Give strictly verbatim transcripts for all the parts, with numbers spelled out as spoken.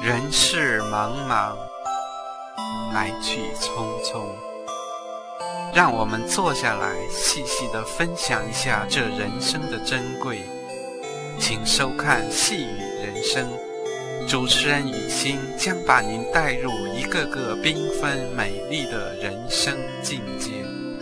人世茫茫，来去匆匆，让我们坐下来细细地分享一下这人生的珍贵。请收看细语人生，主持人雨欣将把您带入一个个缤纷美丽的人生境界。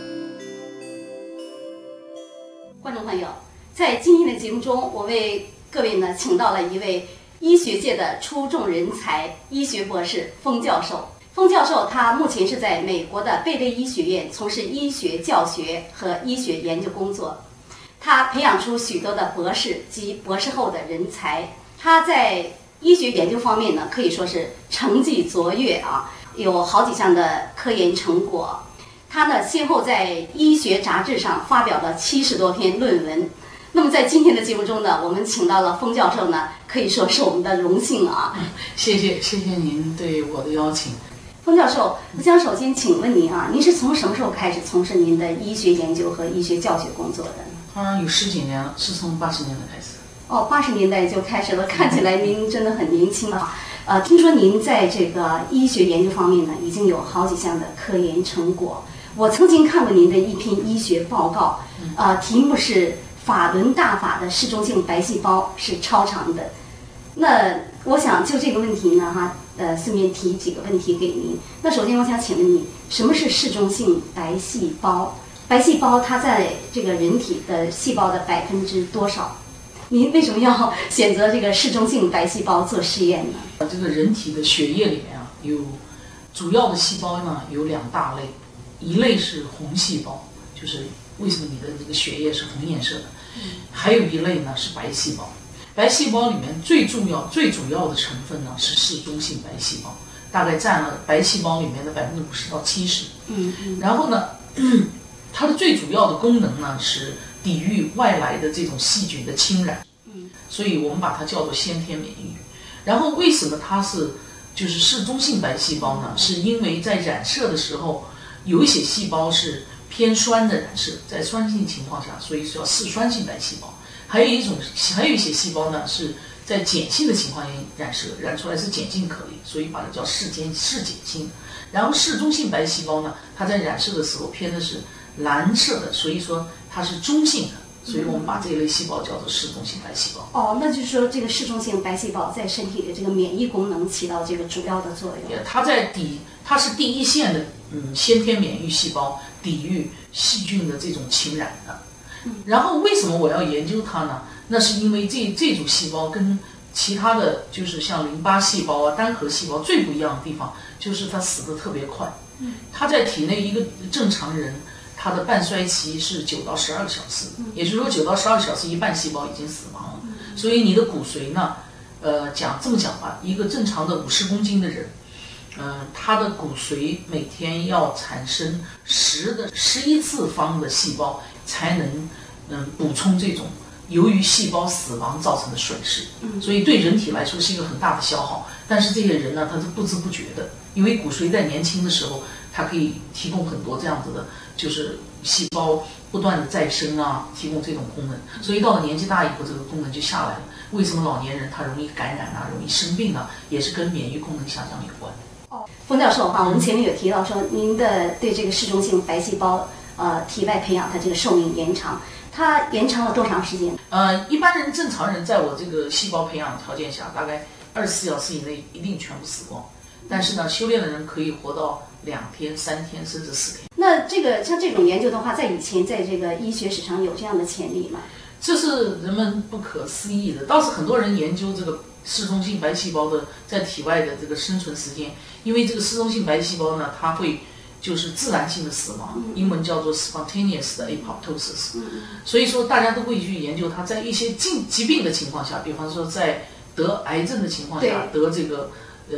观众朋友，在今天的节目中，我为各位呢请到了一位医学界的出众人才，医学博士封教授。封教授他目前是在美国的贝勒医学院从事医学教学和医学研究工作，他培养出许多的博士及博士后的人才。他在医学研究方面呢，可以说是成绩卓越啊，有好几项的科研成果。他呢，先后在医学杂志上发表了七十多篇论文。那么在今天的节目中呢，我们请到了封教授呢，可以说是我们的荣幸啊。 谢谢，谢谢您对我的邀请。 封教授，我想首先请问您啊，您是从什么时候开始从事您的医学研究和医学教学工作的呢？ 啊，有十几年了，是从八十年代开始。 哦，八十年代就开始了，看起来您真的很年轻啊。呃，听说您在这个医学研究方面呢，已经有好几项的科研成果。我曾经看过您的一篇医学报告，呃，题目是法轮大法的嗜中性白细胞是超常的。那我想就这个问题呢，哈，呃，顺便提几个问题给您。那首先我想请问你，什么是嗜中性白细胞？白细胞它在这个人体的细胞的百分之多少？您为什么要选择这个嗜中性白细胞做试验呢？ 这个人体的血液里面啊，有主要的细胞呢有两大类，一类是红细胞，就是为什么你的这个血液是红颜色的，还有一类呢是白细胞。白细胞里面最重要、最主要的成分呢是嗜中性白细胞，大概占了白细胞里面的百分之五十到七十。 嗯嗯。 然后呢，它的最主要的功能呢是抵御外来的这种细菌的侵染。嗯。所以我们把它叫做先天免疫。然后为什么它是就是嗜中性白细胞呢？是因为在染色的时候，有一些细胞是偏酸的染色，在酸性情况下，所以叫嗜酸性白细胞。还有一种，还有一些细胞呢是在碱性的情况下染色，染出来是碱性颗粒，所以把它叫嗜碱嗜碱性。然后嗜中性白细胞呢，它在染色的时候偏的是蓝色的，所以说它是中性的，所以我们把这一类细胞叫做嗜中性白细胞。 哦，那就是说这个嗜中性白细胞在身体的这个免疫功能起到这个主要的作用。 它在抵，它是第一线的嗯先天免疫细胞，抵御细菌的这种侵染的。然后为什么我要研究它呢？那是因为这这组细胞跟其他的就是像淋巴细胞啊、单核细胞最不一样的地方，就是它死得特别快。它在体内一个正常人，它的半衰期是九到十二个小时，也就是说九到十二个小时，一半细胞已经死亡了。所以你的骨髓呢，呃，讲这么讲吧，一个正常的五十公斤的人，嗯、呃，他的骨髓每天要产生十的十一次方的细胞，才能嗯补充这种由于细胞死亡造成的损失。所以对人体来说是一个很大的消耗。但是这些人呢，他是不知不觉的，因为骨髓在年轻的时候，它可以提供很多这样子的，就是细胞不断的再生啊，提供这种功能。所以到了年纪大以后，这个功能就下来了。为什么老年人他容易感染啊，容易生病啊，也是跟免疫功能下降有关。 封教授哈，我们前面有提到说，您的对这个嗜中性白细胞呃体外培养它这个寿命延长，它延长了多长时间？ 呃，一般人正常人在我这个细胞培养条件下，大概二十四小时以内一定全部死光。但是呢，修炼的人可以活到两天、三天，甚至四天。 那这个像这种研究的话，在以前在这个医学史上有这样的潜力吗？ 这是人们不可思议的。倒是很多人研究这个嗜中性白细胞的在体外的这个生存时间，因为这个嗜中性白细胞呢，它会就是自然性的死亡，英文叫做 spontaneous 的 apoptosis。所以说大家都会去研究它在一些疾疾病的情况下，比方说在得癌症的情况下，得这个呃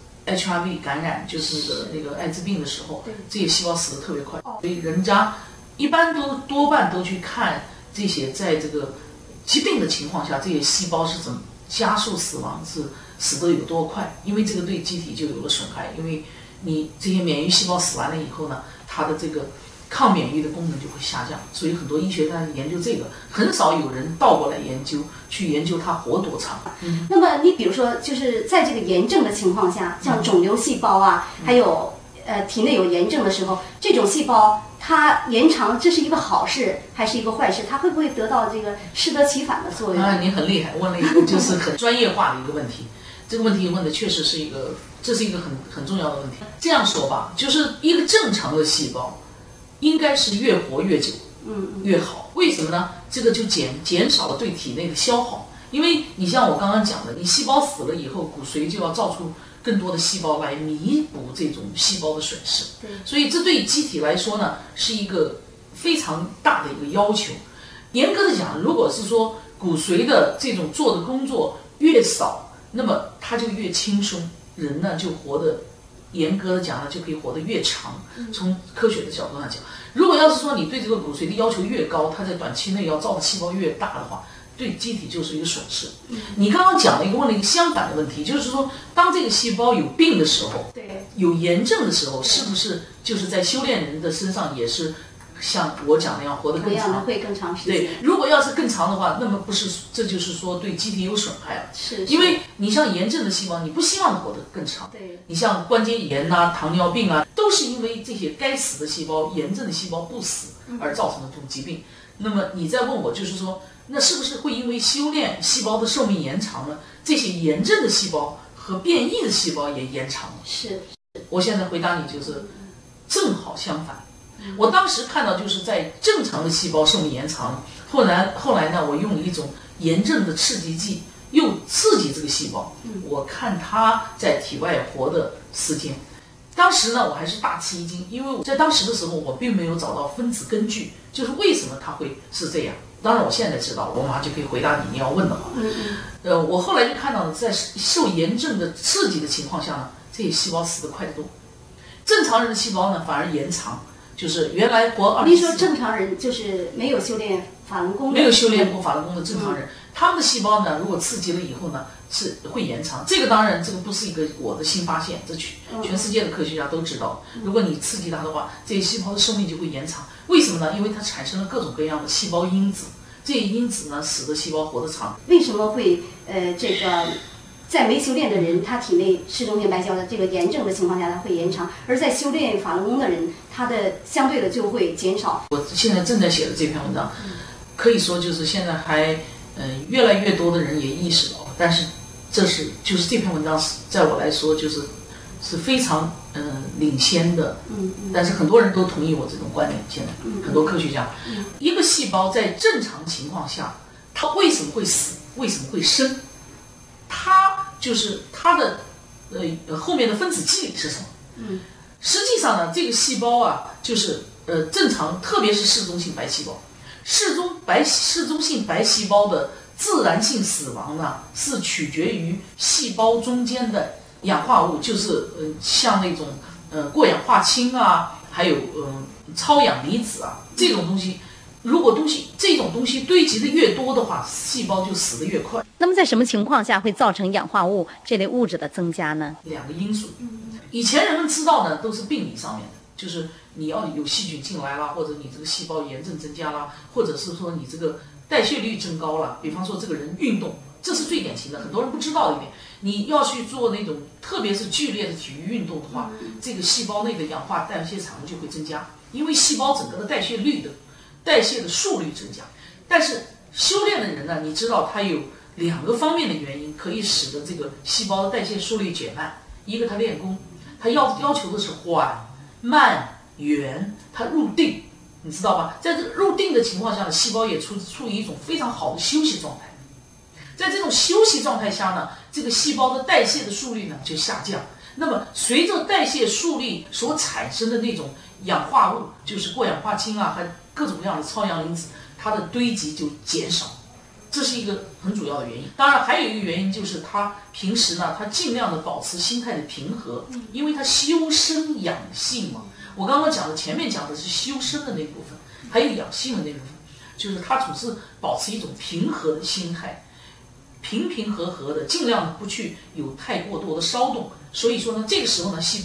H I V 感染，就是那个那个艾滋病的时候，这些细胞死得特别快。所以人家一般都多半都去看这些在这个疾病的情况下，这些细胞是怎么加速死亡，是死得有多快，因为这个对机体就有了损害。因为你这些免疫细胞死完了以后呢，它的这个抗免疫的功能就会下降。所以很多医学家研究这个，很少有人倒过来研究，去研究它活多长。 嗯，那么你比如说，就是在这个炎症的情况下，像肿瘤细胞啊，嗯、还有呃体内有炎症的时候，这种细胞它延长，这是一个好事还是一个坏事？它会不会得到这个适得其反的作用？ 啊，你很厉害，问了一个就是很专业化的一个问题。这个问题问的确实是一个，这是一个很很重要的问题。这样说吧，就是一个正常的细胞，应该是越活越久，嗯，越好。为什么呢？这个就减减少了对体内的消耗。因为你像我刚刚讲的，你细胞死了以后，骨髓就要造出更多的细胞来弥补这种细胞的损失。对，所以这对机体来说呢，是一个非常大的一个要求。严格的讲，如果是说骨髓的这种做的工作越少，那么它就越轻松，人呢就活得，严格的讲呢就可以活得越长。从科学的角度上讲，如果要是说你对这个骨髓的要求越高，它在短期内要造的细胞越大的话，对机体就是一个损失。你刚刚讲了一个问了一个相反的问题，就是说当这个细胞有病的时候，对，有炎症的时候，是不是就是在修炼人的身上也是像我讲的要活得更长， 会更长时间。 对，如果要是更长的话，那么不是这就是说对机体有损害了。 是， 因为你像炎症的细胞，你不希望活得更长。 对， 你像关节炎啊、糖尿病啊，都是因为这些该死的细胞、炎症的细胞不死而造成的这种疾病。嗯、那么你再问我，就是说，那是不是会因为修炼细胞的寿命延长了，这些炎症的细胞和变异的细胞也延长了？ 是， 我现在回答你就是正好相反。我当时看到就是在正常的细胞寿命延长，后来后来呢，我用一种炎症的刺激剂，又刺激这个细胞，我看它在体外活的时间。当时呢，我还是大吃一惊，因为在当时的时候，我并没有找到分子根据，就是为什么它会是这样。当然，我现在知道了，我马上就可以回答你你要问的话。呃，我后来就看到了，在受炎症的刺激的情况下呢，这些细胞死得快得多。正常人的细胞呢，反而延长。就是原来活二十四， 您说正常人就是没有修炼法轮功的， 没有修炼过法轮功的正常人，嗯、他们的细胞呢，如果刺激了以后呢，是会延长。这个当然，这个不是一个我的新发现，这全全世界的科学家都知道。如果你刺激它的话，这些细胞的寿命就会延长。为什么呢？因为它产生了各种各样的细胞因子，这些因子呢，使得细胞活得长。 为什么会呃这个？在没修炼的人，他体内嗜中性白细胞的这个炎症的情况下，它会延长；而在修炼法轮功的人，他的相对的就会减少。 我现在正在写的这篇文章，可以说就是现在还嗯、呃、越来越多的人也意识到，但是这是就是这篇文章是在我来说就是是非常嗯、呃、领先的，嗯嗯，但是很多人都同意我这种观点。现在很多科学家，嗯、一个细胞在正常情况下，它为什么会死？为什么会生？它就是它的呃后面的分子机理是什么？嗯，实际上呢，这个细胞啊，就是呃正常，特别是嗜中性白细胞，嗜中白嗜中性白细胞的自然性死亡呢，是取决于细胞中间的氧化物，就是呃像那种呃过氧化氢啊，还有呃超氧离子啊这种东西。如果东西这种东西堆积的越多的话，细胞就死得越快。 那么在什么情况下会造成氧化物这类物质的增加呢？ 两个因素。以前人们知道呢，都是病理上面的，就是你要有细菌进来啦，或者你这个细胞炎症增加啦，或者是说你这个代谢率增高了。比方说这个人运动，这是最典型的，很多人不知道一点。你要去做那种特别是剧烈的体育运动的话，这个细胞内的氧化代谢产物就会增加，因为细胞整个的代谢率的代谢的速率增加。但是修炼的人呢，你知道他有两个方面的原因可以使得这个细胞的代谢速率减慢。一个他练功，他要要求的是缓慢圆，他入定，你知道吧？在这个入定的情况下呢，细胞也处处于一种非常好的休息状态。在这种休息状态下呢，这个细胞的代谢的速率呢就下降。那么随着代谢速率所产生的那种氧化物，就是过氧化氢啊，还各种各样的超氧离子，它的堆积就减少。这是一个很主要的原因。当然还有一个原因就是他平时呢，他尽量的保持心态的平和，因为他修身养性嘛。我刚刚讲的前面讲的是修身的那部分，还有养性的那部分，就是他总是保持一种平和的心态，平平和和的，尽量不去有太过多的骚动。所以说呢，这个时候呢，细胞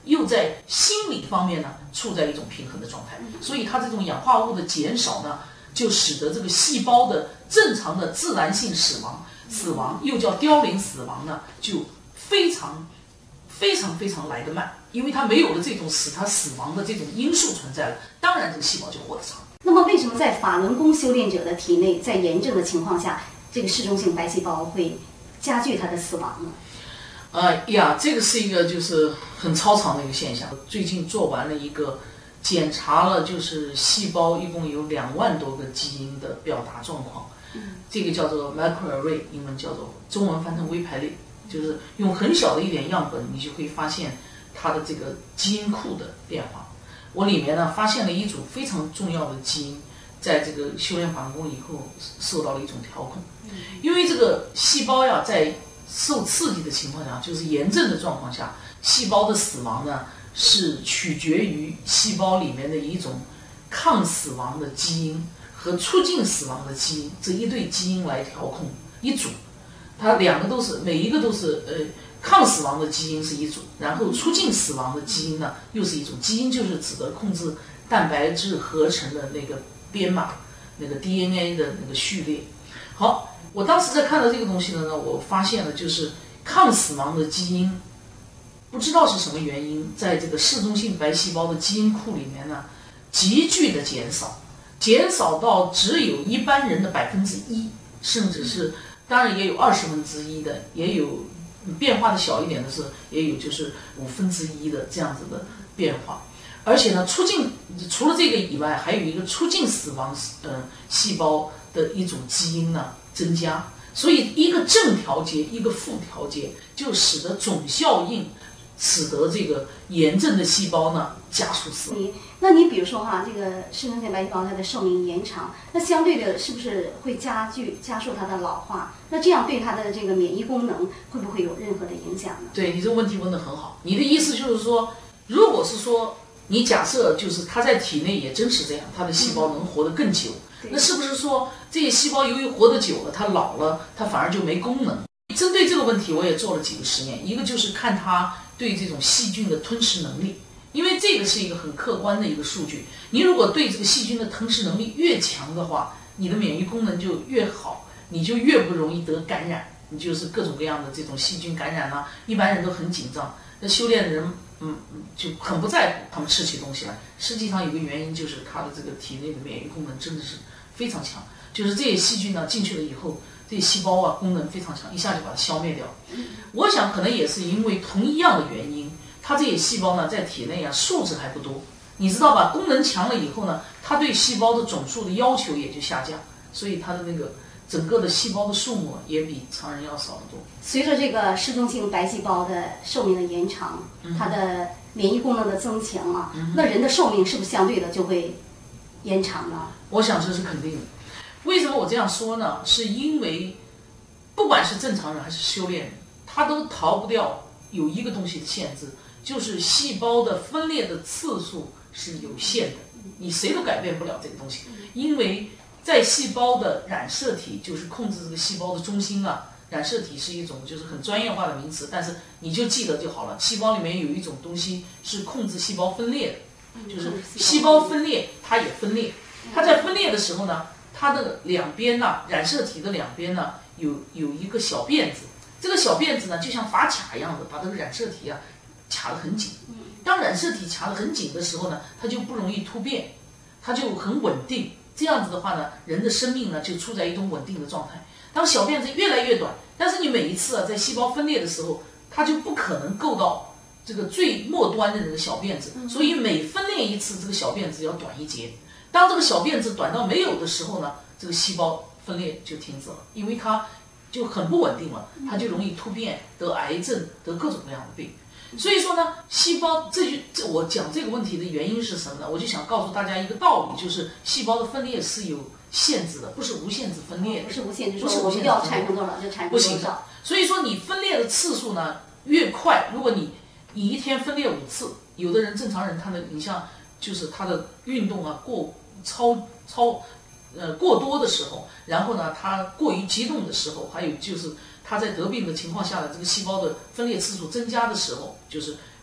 又在心理方面呢处在一种平衡的状态，所以它这种氧化物的减少呢，就使得这个细胞的正常的自然性死亡，死亡又叫凋零死亡呢，就非常非常非常来得慢，因为它没有了这种使它死亡的这种因素存在了，当然这个细胞就活得长。 那么为什么在法轮功修炼者的体内，在炎症的情况下，这个嗜中性白细胞会加剧它的死亡呢？ 呃呀，这个是一个就是很超常的一个现象。最近做完了一个检查了，就是细胞一共有两万多个基因的表达状况，这个叫做 microarray， 英文叫做，中文翻成微排列，就是用很小的一点样本，你就可以发现它的这个基因库的变化。我里面呢发现了一组非常重要的基因，在这个修炼法轮功以后受到了一种调控，因为这个细胞呀在受刺激的情况下，就是炎症的状况下，细胞的死亡呢是取决于细胞里面的一种抗死亡的基因和促进死亡的基因，这一对基因来调控一组，它两个都是每一个都是呃抗死亡的基因是一组，然后促进死亡的基因呢又是一种。基因就是指的控制蛋白质合成的那个编码，那个 D N A 的那个序列。好。我当时在看到这个东西呢，我发现了就是抗死亡的基因，不知道是什么原因，在这个嗜中性白细胞的基因库里面呢，急剧的减少，减少到只有一般人的百分之一，甚至是当然也有二十分之一的，也有变化的小一点的是，也有就是五分之一的这样子的变化。而且呢，促进除了这个以外，还有一个促进死亡呃细胞的一种基因呢增加，所以一个正调节，一个负调节，就使得总效应，使得这个炎症的细胞呢加速死亡。 那你比如说哈，这个嗜中性白细胞它的寿命延长，那相对的是不是会加剧加速它的老化？那这样对它的这个免疫功能会不会有任何的影响呢？ 对，你这个问题问得很好。你的意思就是说，如果是说你假设就是它在体内也真是这样，它的细胞能活得更久。嗯，那是不是说这些细胞由于活得久了，它老了，它反而就没功能？针对这个问题，我也做了几个实验，一个就是看它对这种细菌的吞噬能力，因为这个是一个很客观的一个数据。你如果对这个细菌的吞噬能力越强的话，你的免疫功能就越好，你就越不容易得感染，你就是各种各样的这种细菌感染啊，一般人都很紧张。那修炼的人，嗯，就很不在乎他们吃起东西来。实际上有个原因就是他的这个体内的免疫功能真的是非常强，就是这些细菌呢进去了以后，这些细胞啊功能非常强，一下就把它消灭掉。我想可能也是因为同一样的原因，它这些细胞呢在体内啊数值还不多，你知道吧？功能强了以后呢，它对细胞的总数的要求也就下降，所以它的那个整个的细胞的数目也比常人要少得多。 随着这个嗜中性白细胞的寿命的延长，嗯、它的免疫功能的增强啊，嗯、那人的寿命是不是相对的就会延长呢？ 我想这是肯定的。为什么我这样说呢？是因为不管是正常人还是修炼人，他都逃不掉有一个东西的限制，就是细胞的分裂的次数是有限的，你谁都改变不了这个东西。因为在细胞的染色体，就是控制这个细胞的中心啊，染色体是一种就是很专业化的名词，但是你就记得就好了。细胞里面有一种东西是控制细胞分裂的，就是细胞分裂它也分裂，它在分裂的时候呢，它的两边呢，染色体的两边呢有有一个小辫子，这个小辫子呢就像发卡一样的把这个染色体啊卡得很紧。当染色体卡得很紧的时候呢，它就不容易突变，它就很稳定。这样子的话呢，人的生命呢就处在一种稳定的状态。当小辫子越来越短，但是你每一次啊在细胞分裂的时候，它就不可能够到这个最末端的那个小辫子，所以每分裂一次，这个小辫子要短一截。当这个小辫子短到没有的时候呢，这个细胞分裂就停止了，因为它就很不稳定了，它就容易突变、得癌症、得各种各样的病。所以说呢，细胞这就这我讲这个问题的原因是什么呢？我就想告诉大家一个道理，就是细胞的分裂是有限制的，不是无限制分裂， 不是无限制， 不是我们要产生多少就产生多少。 所以说你分裂的次数呢越快，如果你你一天分裂五次，有的人正常人他的你像就是他的运动啊过超超呃过多的时候，然后呢他过于激动的时候，还有就是他在得病的情况下的这个细胞的分裂次数增加的时候，就是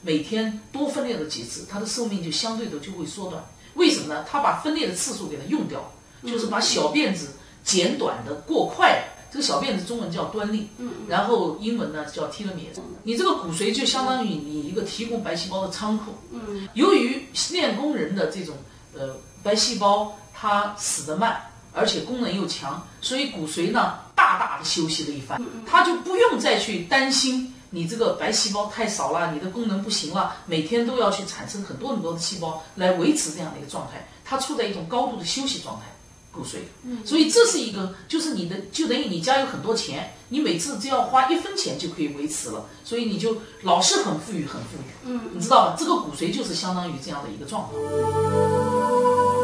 每天多分裂了几次，它的寿命就相对的就会缩短。为什么呢？它把分裂的次数给它用掉，就是把小辫子剪短的过快。这个小辫子中文叫端粒，然后英文呢叫 telomere。你这个骨髓就相当于你一个提供白细胞的仓库。由于练功人的这种呃白细胞它死得慢，而且功能又强，所以骨髓呢大大的休息了一番，它就不用再去担心你这个白细胞太少了，你的功能不行了，每天都要去产生很多很多的细胞来维持这样的一个状态，它处在一种高度的休息状态。骨髓，所以这是一个，就是你的，就等于你家有很多钱，你每次只要花一分钱就可以维持了，所以你就老是很富裕，很富裕，嗯，你知道吧？这个骨髓就是相当于这样的一个状况。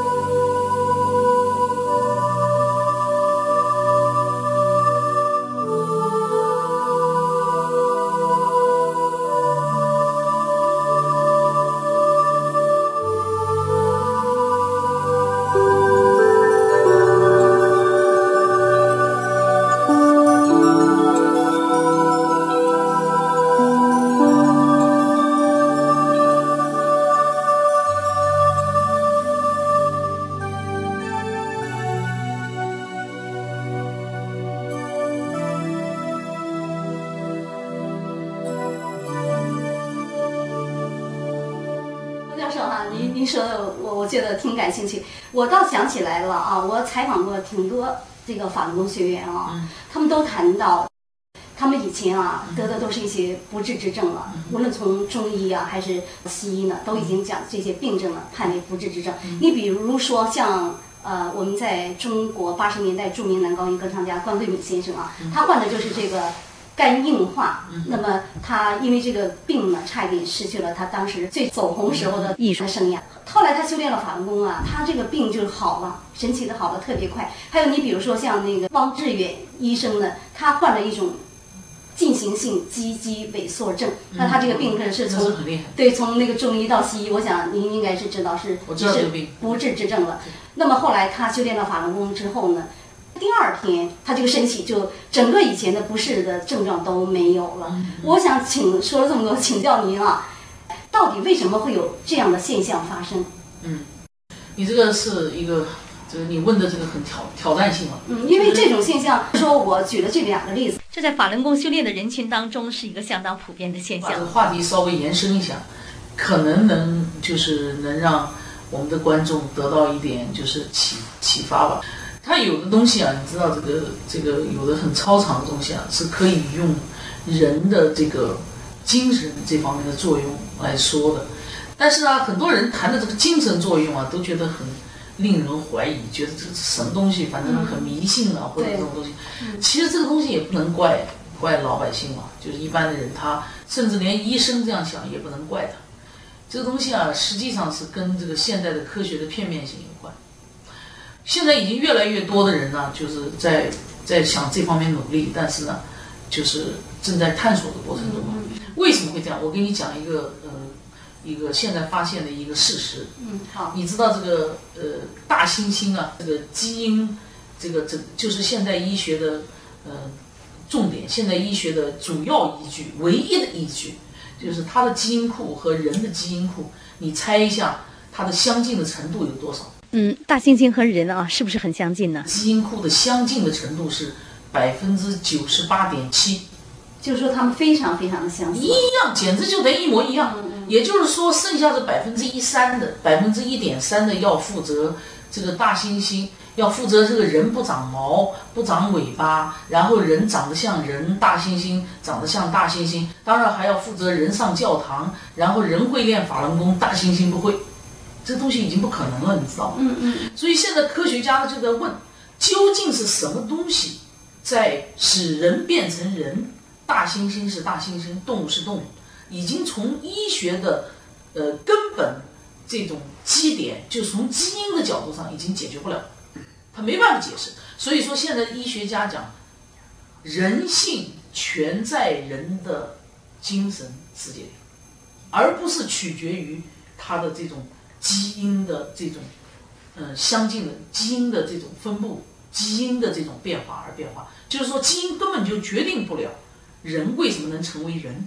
您说的我我觉得挺感兴趣，我倒想起来了啊，我采访过挺多这个法轮功学员啊，嗯、他们都谈到，他们以前啊得的都是一些不治之症了，嗯、无论从中医啊还是西医呢，都已经将这些病症呢判为不治之症。嗯、你比如说像呃我们在中国八十年代著名男高音歌唱家关桂敏先生啊，嗯、他患的就是这个肝硬化，那么他因为这个病呢，差一点失去了他当时最走红时候的艺术生涯。后来他修炼了法轮功啊，他这个病就好了，神奇的好了特别快。还有你比如说像那个汪志远医生呢，他患了一种进行性肌肌萎缩症，那他这个病症是从、嗯、对从那个中医到西医，我想您应该是知道是是不治之症了。那么后来他修炼了法轮功之后呢，第二天他这个身体就整个以前的不适的症状都没有了。嗯、我想请说了这么多，请教您啊，到底为什么会有这样的现象发生？ 嗯，你这个是一个，这个你问的这个很挑挑战性了。 嗯，因为这种现象，说我举了这两个例子， 这在法轮功修炼的人群当中是一个相当普遍的现象。 把这个话题稍微延伸一下，可能能就是能让我们的观众得到一点就是启启发吧。它有的东西啊，你知道这个这个有的很超常的东西啊，是可以用人的这个精神这方面的作用来说的。但是啊，很多人谈的这个精神作用啊，都觉得很令人怀疑，觉得这是什么东西，反正很迷信啊，嗯、或者这种东西。其实这个东西也不能怪怪老百姓嘛，就是一般的人，他甚至连医生这样想也不能怪他。这个东西啊，实际上是跟这个现代的科学的片面性有关。现在已经越来越多的人呢，就是在在想这方面努力，但是呢，就是正在探索的过程中。为什么会这样？我给你讲一个呃一个现在发现的一个事实。 嗯，好。 你知道这个呃大猩猩啊，这个基因，这个这就是现代医学的呃重点，现代医学的主要依据，唯一的依据就是它的基因库和人的基因库，你猜一下它的相近的程度有多少？ 嗯，大猩猩和人啊，是不是很相近呢？ 基因库的相近的程度是百分之九十八点七， 就是说他们非常非常的相似， 一样，简直就等于一模一样。嗯嗯、也就是说，剩下的百分之一三的百分之一点三的要负责这个大猩猩，要负责这个人不长毛、不长尾巴，然后人长得像人，大猩猩长得像大猩猩，当然还要负责人上教堂，然后人会练法轮功，大猩猩不会。这东西已经不可能了，你知道吗？ 嗯嗯。 所以现在科学家就在问，究竟是什么东西在使人变成人？大猩猩是大猩猩，动物是动物，已经从医学的呃根本这种基点，就从基因的角度上已经解决不了，他没办法解释。所以说现在医学家讲，人性全在人的精神世界里，而不是取决于他的这种基因的这种呃相近的基因的这种分布，基因的这种变化而变化。就是说基因根本就决定不了人为什么能成为人，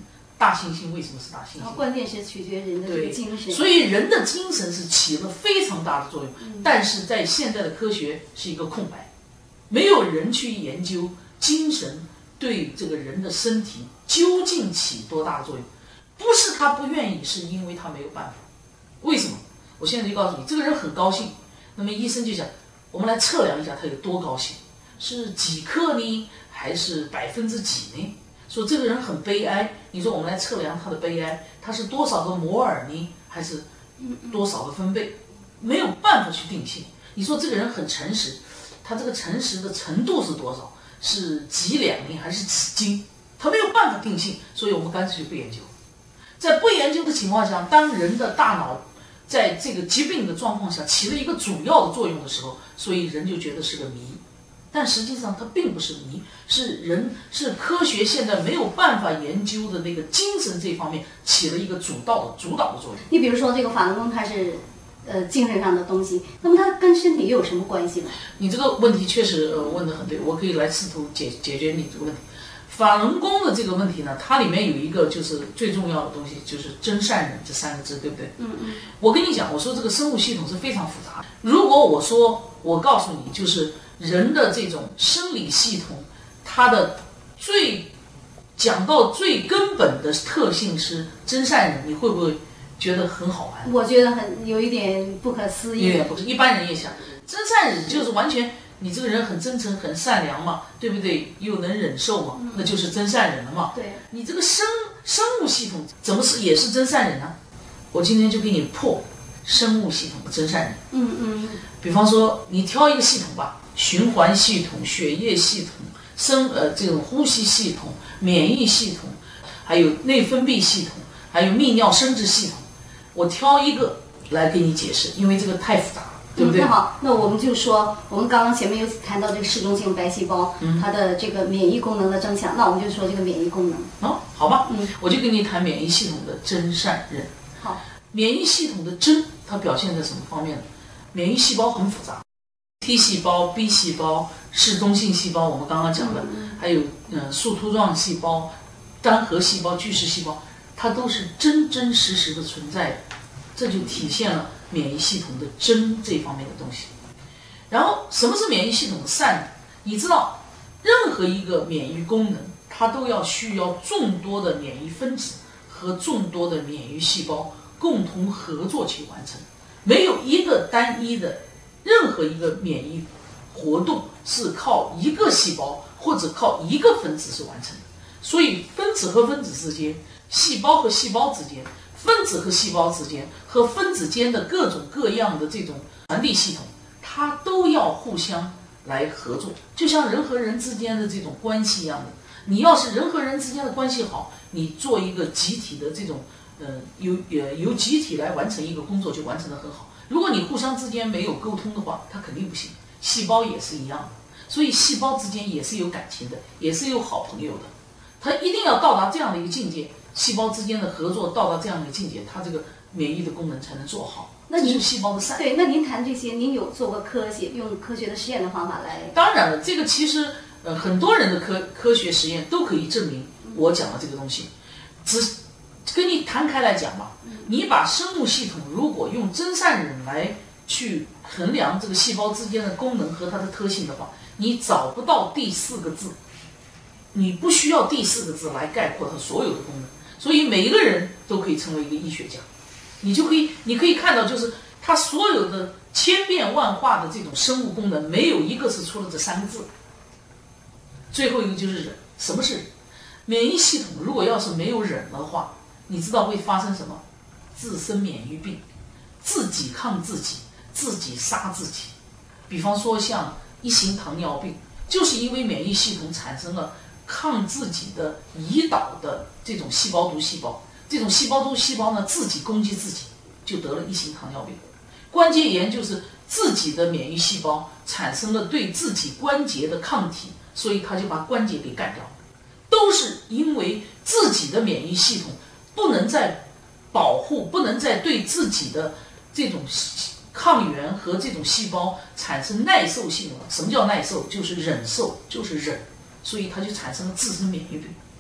大猩猩为什么是大猩猩？ 关键是取决人的这个精神。 所以人的精神是起了非常大的作用，嗯、但是在现在的科学是一个空白，没有人去研究精神对这个人的身体究竟起多大的作用。不是他不愿意，是因为他没有办法。为什么？我现在就告诉你，这个人很高兴，那么医生就讲，我们来测量一下他有多高兴，是几克呢，还是百分之几呢？说这个人很悲哀，你说我们来测量他的悲哀，他是多少个摩尔呢，还是多少个分贝？没有办法去定性。你说这个人很诚实，他这个诚实的程度是多少？是几两呢，还是几斤？他没有办法定性，所以我们干脆就不研究。在不研究的情况下，当人的大脑在这个疾病的状况下起了一个主要的作用的时候，所以人就觉得是个谜。但实际上它并不是谜，是人是科学现在没有办法研究的那个精神这方面起了一个主导的主导的作用。 你比如说这个法轮功，它是呃精神上的东西，那么它跟身体又有什么关系呢？ 你这个问题确实呃问得很对，我可以来试图解解决你这个问题。法轮功的这个问题呢，它里面有一个就是最重要的东西，就是真善忍这三个字，对不对？ 嗯嗯。 我跟你讲，我说这个生物系统是非常复杂的。如果我说我告诉你，就是人的这种生理系统，它的最讲到最根本的特性是真善忍，你会不会觉得很好玩？ 我觉得很有一点不可思议。 有点不是，一般人也想，真善忍就是完全。你这个人很真诚很善良嘛，对不对？又能忍受嘛，那就是真善忍了嘛。 对， 你这个生生物系统怎么是也是真善忍呢？我今天就给你破生物系统的真善忍。 嗯嗯。 比方说，你挑一个系统吧，循环系统、血液系统、生呃这种呼吸系统、免疫系统，还有内分泌系统，还有泌尿生殖系统，我挑一个来给你解释，因为这个太复杂了。对不对？ 嗯、那好，那我们就说，我们刚刚前面有谈到这个嗜中性白细胞，嗯、它的这个免疫功能的增强，那我们就说这个免疫功能。 哦，好吧， 嗯， 我就跟你谈免疫系统的真善忍。 好， 免疫系统的真，它表现在什么方面呢？免疫细胞很复杂 ，T 细胞、B 细胞、嗜中性细胞，我们刚刚讲的， 嗯、 还有嗯树突状细胞、单核细胞、巨噬细胞，它都是真真实实的存在的，这就体现了免疫系统的真这方面的东西。然后什么是免疫系统的善？你知道任何一个免疫功能它都要需要众多的免疫分子和众多的免疫细胞共同合作去完成，没有一个单一的任何一个免疫活动是靠一个细胞或者靠一个分子是完成的。所以分子和分子之间，细胞和细胞之间，分子和细胞之间，和分子间的各种各样的这种传递系统，它都要互相来合作，就像人和人之间的这种关系一样的。你要是人和人之间的关系好，你做一个集体的这种呃由呃由集体来完成一个工作就完成得很好。如果你互相之间没有沟通的话，它肯定不行。细胞也是一样的，所以细胞之间也是有感情的，也是有好朋友的。它一定要到达这样的一个境界，细胞之间的合作到达这样的一个境界，它这个免疫的功能才能做好。 那您这是细胞的善。 对，那您谈这些，您有做过科学用科学的实验的方法来？ 当然了，这个其实呃很多人的科科学实验都可以证明我讲的这个东西。只跟你摊开来讲吧，你把生物系统如果用真善忍来去衡量这个细胞之间的功能和它的特性的话，你找不到第四个字，你不需要第四个字来概括它所有的功能。所以每一个人都可以成为一个医学家，你就可以你可以看到，就是它所有的千变万化的这种生物功能，没有一个是出了这三个字。最后一个就是忍。什么是忍？免疫系统如果要是没有忍的话，你知道会发生什么？自身免疫病，自己抗自己，自己杀自己。比方说像一型糖尿病，就是因为免疫系统产生了抗自己的胰岛的这种细胞毒细胞，这种细胞毒细胞呢自己攻击自己，就得了一型糖尿病。关节炎就是自己的免疫细胞产生了对自己关节的抗体，所以他就把关节给干掉了。都是因为自己的免疫系统不能再保护，不能再对自己的这种抗原和这种细胞产生耐受性了。什么叫耐受？就是忍受，就是忍，所以它就产生了自身免疫病。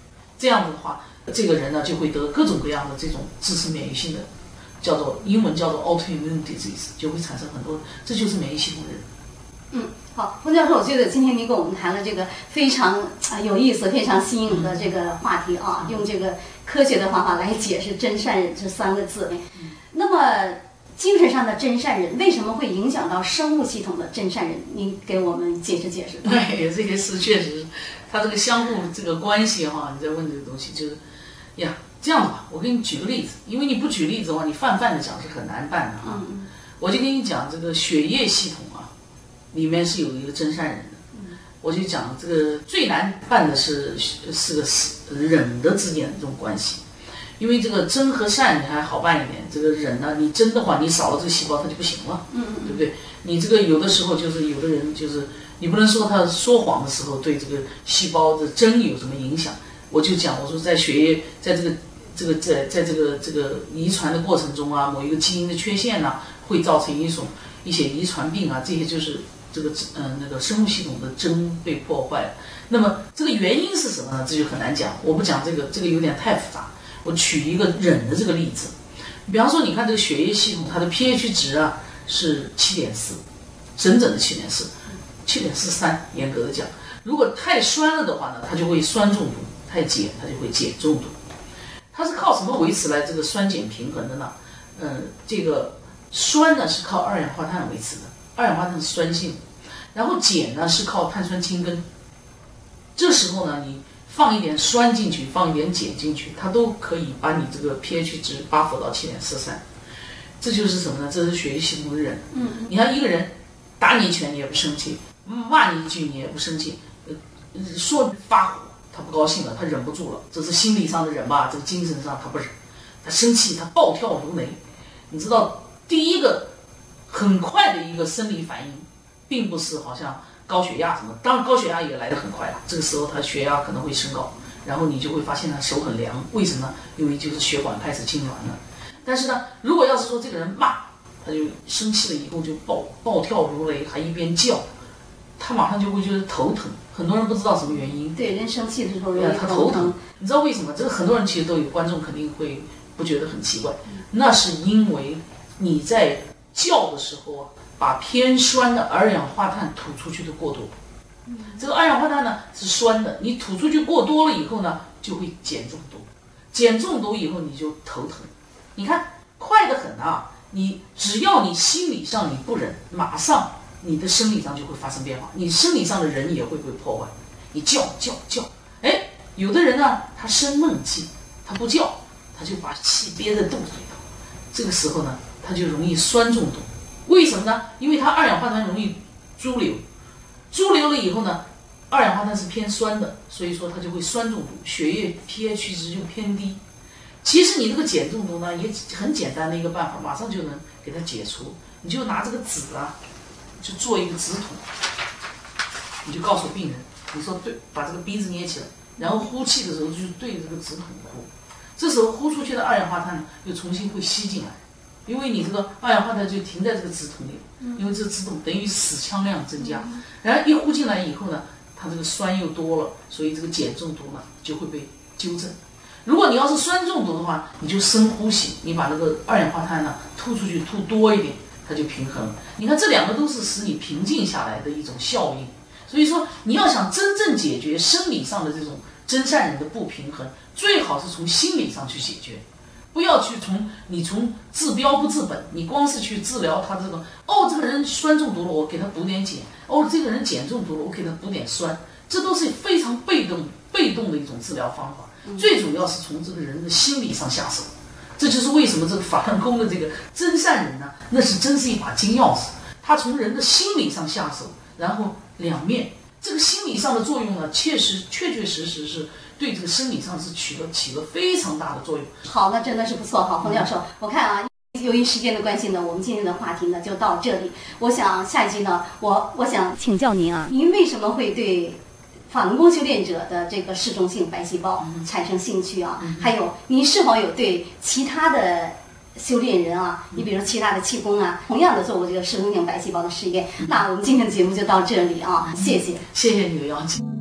这样子的话，这个人呢就会得各种各样的这种自身免疫性的，叫做英文叫做 autoimmune disease， 就会产生很多，这就是免疫系统的人。 嗯，好，冯教授，我觉得今天您跟我们谈了这个非常啊有意思、非常新颖的这个话题啊，用这个科学的方法来解释真善忍这三个字。那么精神上的真善忍为什么会影响到生物系统的真善忍？您给我们解释解释。 对，这个是确实，它这个相互这个关系哈，你在问这个东西就是，呀，这样吧，我给你举个例子，因为你不举例子的话，你泛泛的讲是很难办的啊。 嗯、 我就跟你讲这个血液系统啊，里面是有一个真善忍的。嗯、我就讲这个最难办的是是个忍的之间的这种关系。因为这个真和善你还好办一点，这个忍呢，你真的话你少了这个细胞它就不行了， 嗯对不对？你这个有的时候就是有的人就是你不能说他说谎的时候对这个细胞的真有什么影响。我就讲我说在血液在这个这个在在这个这个遗传的过程中啊，某一个基因的缺陷呢、啊，会造成一种一些遗传病啊，这些就是这个嗯、呃、那个生物系统的真被破坏了。那么这个原因是什么呢？这就很难讲，我不讲这个，这个有点太复杂。我举一个忍的这个例子，比方说，你看这个血液系统，它的 pH 值啊是七点四，整整的七点四，七点四三，严格的讲，如果太酸了的话呢，它就会酸中毒；太碱，它就会碱中毒。它是靠什么维持来这个酸碱平衡的呢？嗯，这个酸呢是靠二氧化碳维持的，二氧化碳是酸性，然后碱呢是靠碳酸氢根。这时候呢，你放一点酸进去，放一点碱进去，它都可以把你这个 pH 值 buff 到七点四三。这就是什么呢？这是血液系统的忍。 嗯， 你看一个人打你一拳你也不生气，骂你一句你也不生气，呃，说发火他不高兴了，他忍不住了，这是心理上的忍吧？这个精神上他不忍，他生气，他暴跳如雷。你知道，第一个很快的一个生理反应，并不是好像高血压什么，当然高血压也来得很快了，这个时候他血压可能会升高，然后你就会发现他手很凉，为什么呢？因为就是血管开始痉挛了。但是呢，如果要是说这个人骂，他就生气了以后就暴暴跳如雷，还一边叫，他马上就会觉得头疼。很多人不知道什么原因。 对，人生气的时候容易他头疼。你知道为什么？这个很多人其实都有，观众肯定会不觉得很奇怪，那是因为你在叫的时候啊，把偏酸的二氧化碳吐出去的过多。这个二氧化碳呢是酸的，你吐出去过多了以后呢，就会碱中毒。碱中毒以后你就头疼。你看快得很啊！你只要你心理上你不忍，马上你的生理上就会发生变化，你生理上的人也会被破坏。你叫叫叫，哎，有的人呢他生闷气，他不叫，他就把气憋在肚子里头，这个时候呢他就容易酸中毒。为什么呢？因为它二氧化碳容易潴留，潴留了以后呢，二氧化碳是偏酸的，所以说它就会酸中毒，血液 pH 值就偏低。其实你这个碱中毒呢，也很简单的一个办法，马上就能给它解除。你就拿这个纸啊，就做一个纸筒，你就告诉病人，你说对，把这个鼻子捏起来，然后呼气的时候就对这个纸筒呼，这时候呼出去的二氧化碳呢，又重新会吸进来，因为你这个二氧化碳就停在这个纸筒里，因为这个纸筒等于死腔量增加，然后一呼进来以后呢，它这个酸又多了，所以这个碱中毒呢就会被纠正。如果你要是酸中毒的话，你就深呼吸，你把那个二氧化碳呢吐出去，吐多一点，它就平衡了。你看这两个都是使你平静下来的一种效应。所以说，你要想真正解决生理上的这种真善忍的不平衡，最好是从心理上去解决，不要去从你从治标不治本，你光是去治疗他这个哦，这个人酸中毒了，我给他补点碱；哦，这个人碱中毒了，我给他补点酸，这都是非常被动被动的一种治疗方法。最主要是从这个人的心理上下手，这就是为什么这个法轮功的这个真善忍呢，那是真是一把金钥匙。他从人的心理上下手，然后两面，这个心理上的作用呢，确实确确实实是对这个生理上是起了起了非常大的作用。 好，那真的是不错哈，冯教授，我看啊。由于时间的关系呢，我们今天的话题呢就到这里。我想下一集呢，我我想请教您啊，您为什么会对法轮功修炼者的这个嗜中性白细胞产生兴趣啊？嗯、还有，您是否有对其他的修炼人啊，你比如其他的气功啊，同样的做过这个嗜中性白细胞的实验？嗯、那我们今天的节目就到这里啊，谢谢， 谢谢你的邀请。